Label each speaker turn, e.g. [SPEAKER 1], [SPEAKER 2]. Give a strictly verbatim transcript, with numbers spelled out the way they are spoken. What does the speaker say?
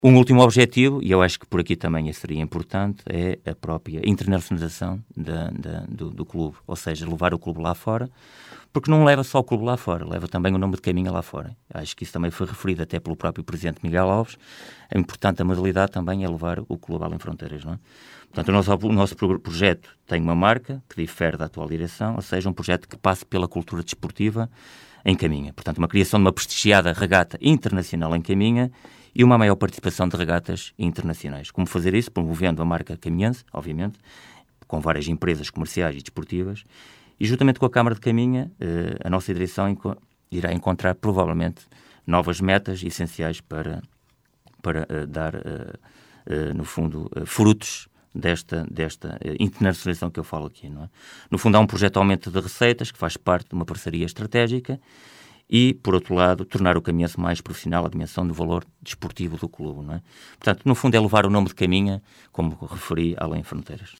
[SPEAKER 1] Um último objetivo, e eu acho que por aqui também seria importante, é a própria internacionalização da, da, do, do clube, ou seja, levar o clube lá fora, porque não leva só o clube lá fora, leva também o nome de Caminha lá fora. Acho que isso também foi referido até pelo próprio Presidente Miguel Alves. É importante a modalidade também é levar o clube além fronteiras, não é? Portanto, o nosso, o nosso projeto tem uma marca que difere da atual direção, ou seja, um projeto que passe pela cultura desportiva em Caminha. Portanto, uma criação de uma prestigiada regata internacional em Caminha e uma maior participação de regatas internacionais. Como fazer isso? Promovendo a marca caminhense, obviamente, com várias empresas comerciais e desportivas, e juntamente com a Câmara de Caminha, eh, a nossa direção enco- irá encontrar, provavelmente, novas metas essenciais para, para eh, dar, eh, eh, no fundo, eh, frutos desta, desta eh, internacionalização que eu falo aqui, não é? No fundo, há um projeto de aumento de receitas que faz parte de uma parceria estratégica e, por outro lado, tornar o caminhense mais profissional, a dimensão do valor desportivo do clube, não é? Portanto, no fundo, é levar o nome de Caminha, como referi, além fronteiras.